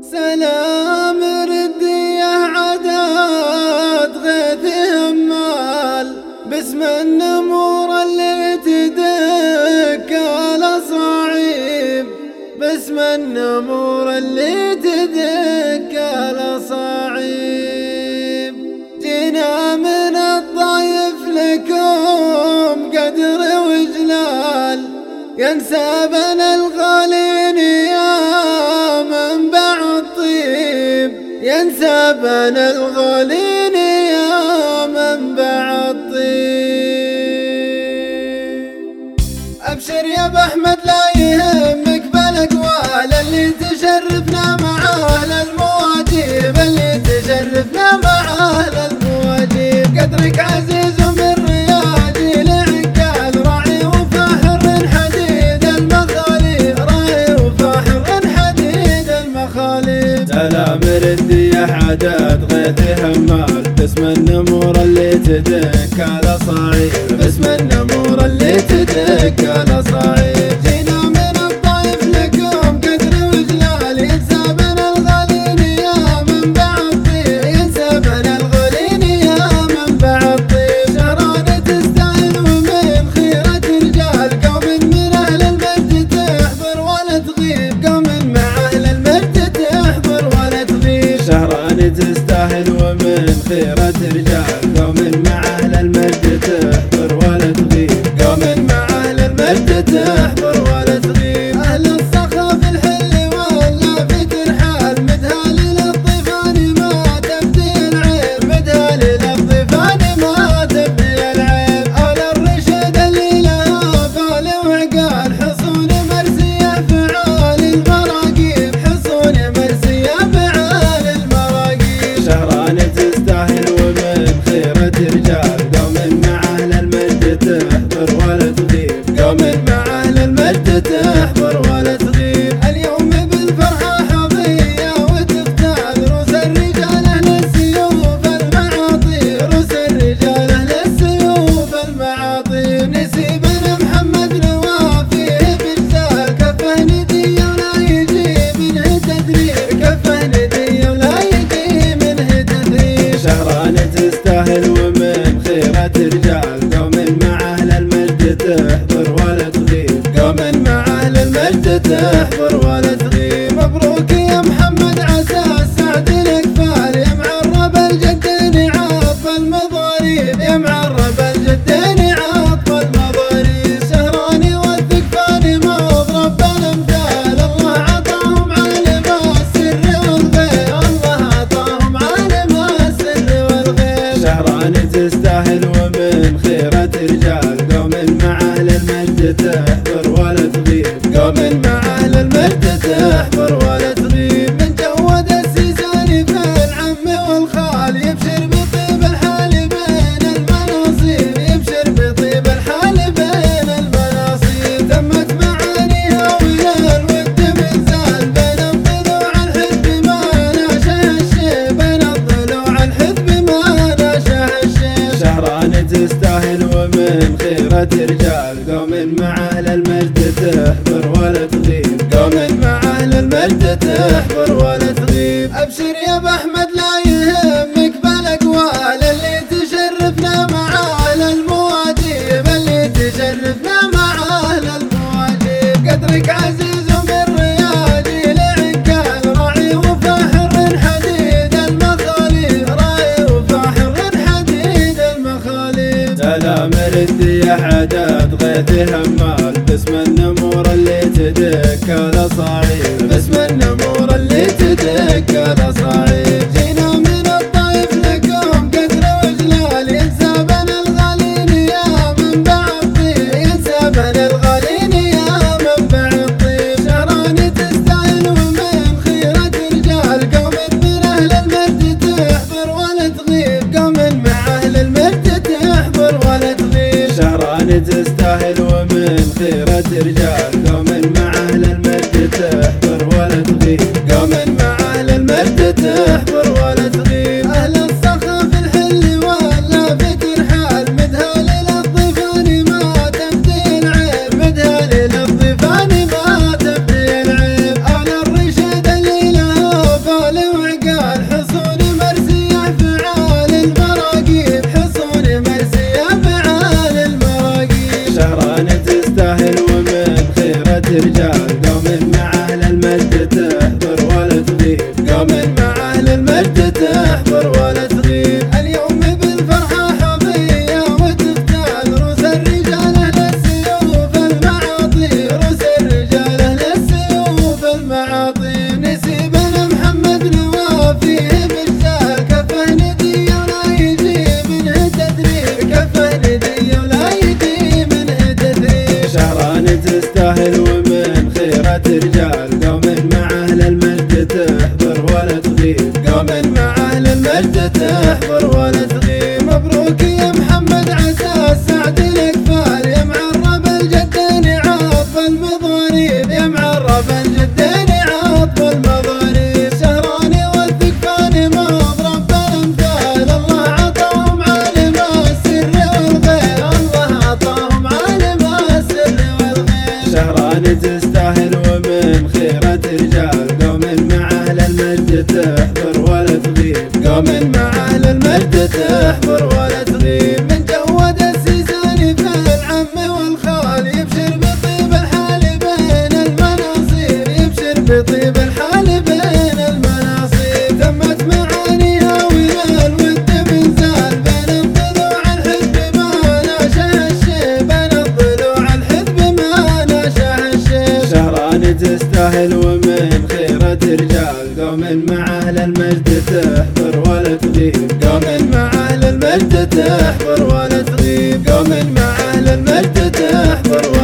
سلام ردي عداد غيث همال باسم النمور اللي تدك على صعيب، باسم النمور اللي تدك على صعيب. جينا من الضيف لكم قدر وجلال، ينسابنا الغالين يا منبع الطيب، ينسابنا الغالين يا منبع الطيب. أبشر يا بأحمد لا يهمك بالأقوال اللي تشرفنا مع أهل المواجيب، اللي تشرفنا مع أهل المواجيب. قدرك عزيز من رياجي لعقال، راعي وفاحر حديد المخاليب، راعي وفاحر حديد المخاليب. سلام ردي يا حداد غيث همال باسم النمور اللي تدك على صعيب، باسم النمور اللي تدك على صعيب. جينا من الطيف لكم قدر وجلال، ينسابنا الغالين يا منبع الطيب، ينسابنا الغالين يا منبع الطيب. شهرانة تستاهل ومن خيرة رجال، قوم من أهل المجد تحضر ولا تغيب، قوم مع أهل المجد تحضر ولا تغيب. شهرانة تستاهل ومن خيرة رجال، قوم مع أهل المجد تحضر ولا تغيب، قوم مع أهل المجد تحضر ولا تغيب. أهل الصخا في الحل ولا في ترحال، مدها للضيفان ما تبدي العيب، مدها للضيفان ما تبدي العيب. أولى الرشد اللي لها فال وعقال، حصون مرسية فعال المراقيب، حصون مرسية فعال المراقيب. شهرانة تستاهل ومن خيرة رجال، قوم مع أهل المجد تحضر ولا تغيب، قوم مع أهل المجد تحضر ولا تغيب. اليوم بالفرحة حظية وتختال، روس الرجال أهل السيوف المعاطي، روس الرجال أهل السيوف المعاطي. نسي بن محمد نوافيه بالجال، كفه ندية ولا يجي منه تدريب، كفه ندية ولا يجي منه تدريب. شهرانة تستاهل ومن خيرة رجال، قوم مع أهل المجد تحضر ولا تغيب، قوم مع أهل المجد تحضر ولا تغيب. مبروك يا محمد عسى السعد الأكفال، يا معرب الجدين عاطف المضاريب، يا معرب الجدين عاطف المضاريب. سهراني والثقفاني مضرب الأمثال، الله عطاهم عالم السر والغيب، الله عطاهم عالم السر والغيب. شهرانة تستاهل ومن خيرة رجال، قوم مع أهل المجد تحضر ولا تغيب، قوم مع أهل المجد تحضر ولا تغيب. من جود السيساني في العم والخال، يبشر بطيب الحال بين المناصيب، يبشر بطيب الحال بين المناصيب. تمت معانيها ويا الود منزال، بين الضلوع الحزب ما ناشه الشيب، بين الضلوع الحزب ما ناشه الشيب. شهرانة تستاهل ومن خيرة رجال، قوم مع أهل المجد تحضر ولا تغيب، قوم مع أهل المجد تحضر ولا تغيب. أبشر يا بأحمد لا يهمك بالأقوال اللي تشرفنا مع أهل المواجيب، اللي تشرفنا مع أهل المواجيب. قدرك عزيز من رياجي لعقال، راعي وفاحر حديد المخاليب، راعي وفاحر حديد المخاليب. سلام ردي يا حداد غيث همال باسم النمور اللي تدك على صعيب، باسم النمور اللي تدك على صعيب. جينا من الطيف لكم قدر وجلال، ينسابنا الغالين يا منبع الطيب، ينسابنا الغالين يا منبع الطيب. شهرانة تستاهل ومن خيرة رجال، قوم من أهل المجد تحضر ولا تغيب، قوم مع أهل المجد تحضر ولا تغيب. شهرانة تستاهل ومن خيرة رجال، قوم مع أهل المجد تحضر قوم مع أهل المجد تحضر ولا تغيب، قوم مع أهل المجد تحضر ولا تغيب. مبروك يا محمد عسى السعد لك فال، يا معرب الجدين عاطف المضاريب، يا معرب الجدين عاطف المضاريب. شهراني والثقفاني مضرب بالامثال، الله عطاهم عالم السر والغير، الله عطاهم عالم السر والغير. شهراني تستاهل ومن خيرة رجال، قوم مع أهل المجد تحضر ولا تغيب، قوم مع أهل المجد تحضر ولا تغيب. من جود السيساني في العم والخال، يبشر بطيب الحال بين المناصير، يبشر بطيب الحال بين المناصير. تمت معانيها ويا الود بنزال، بين الضلوع الحزب ما ناشه الشيب، بين الضلوع الحزب ما ناشه الشيب. شهراني تستاهل ومن خيرة رجال، قوم مع أهل المجد تحضر ولا تغيب، قوم مع أهل المجد تحضر ولا تغيب، قوم مع أهل المجد تحضر